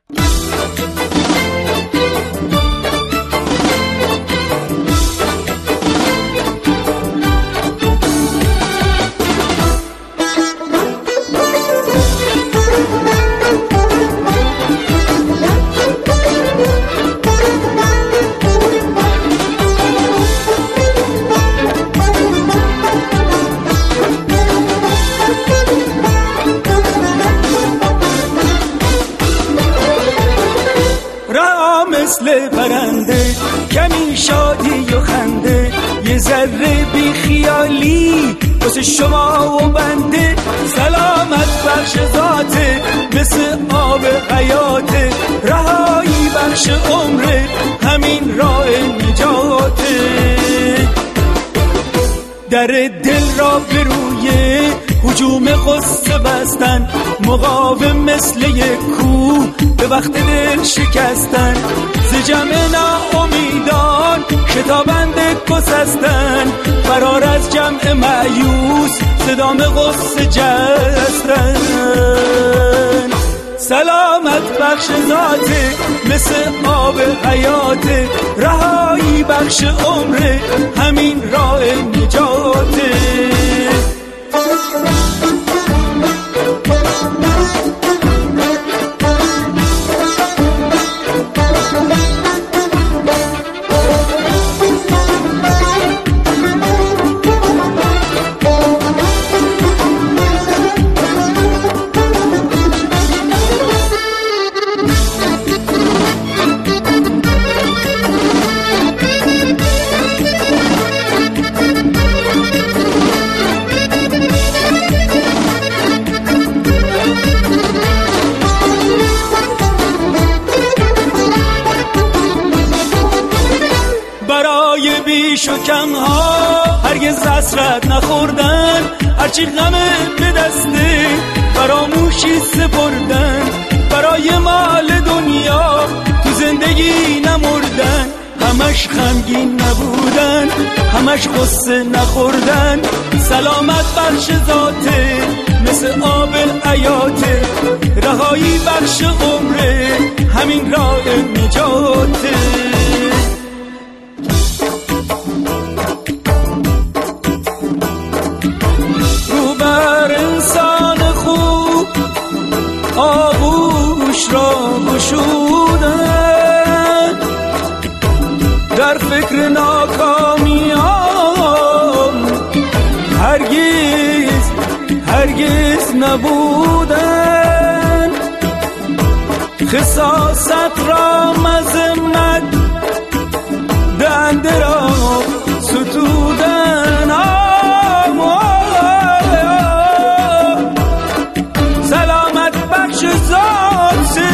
مثل پرنده کمی شادی و خنده، یه ذره بی خیالی واسه شما و بنده. سلامت بخش ذاته مثل آب حیاته، رهایی بخش عمره همین راه نجاته. در دل را به روی هجوم غصه بستن، مقاوم مثل یک کوه به وقت دل شکستن. ز جمع ناامیدان شتابند گسستن، فرار از جمع مایوس صدام غصه جستن. سلامت بخش ذاته مثل آب حیاته، رهایی بخش عمره همین راه نجاته. برای بیش و کم ها هرگز حسرت نخوردن، هرچی غم به دسته فراموشی سپردن. برای مال دنیا تو زندگی نمردن، همش غمگین نبودن، همش غصه نخوردن. سلامت بخش ذاته مثل آب حیاته، رهایی بخش عمره همین راه نجاته. آغوش را گشودن، در فکر ناکامیام هرگز نبودن. خساست را مذمت دنده را ستودن. ذاتی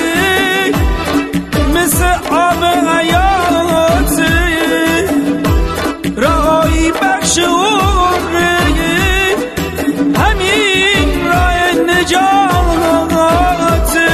مثل آب حیاتی، رهایی بخش عمره همین راه نجاتی.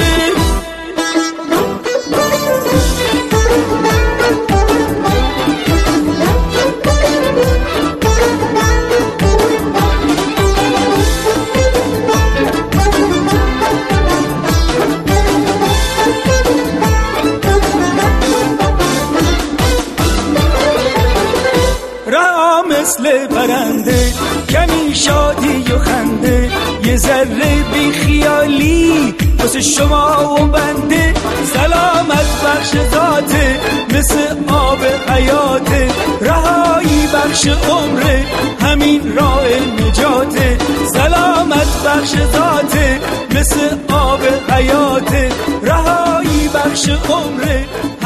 مثل پرنده کمی شادی و خنده، یه ذره بی خیالی واسه شما و بنده. سلامت بخش ذاته مثل آب حیاته، رهایی بخش عمره همین راه نجاته. سلامت بخش ذاته مثل آب حیاته، رهایی بخش عمره